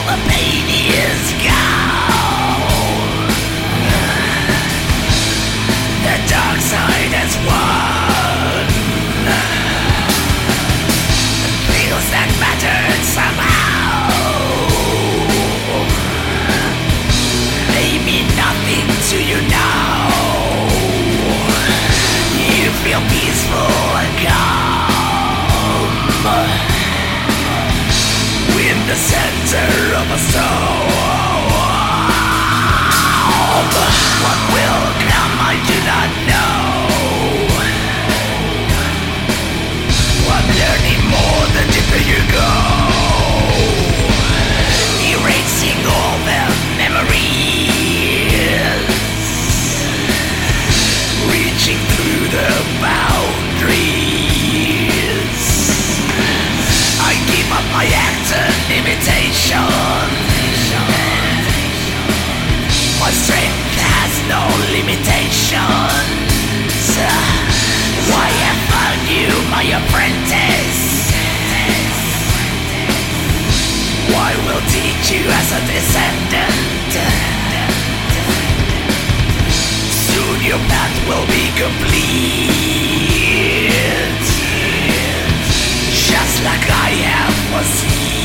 the pain is gone. The dark side has won. Feels that mattered somehow. They mean nothing to you now. You feel peaceful and calm in the center of a storm. What will come I do not know. I'm learning more the deeper you go, erasing all the memories, reaching through the boundaries. I give up my act and imitation. My strength has no limitations. Why have found you my apprentice? Why will teach you as a descendant? Soon your path will be complete, just like I have foreseen.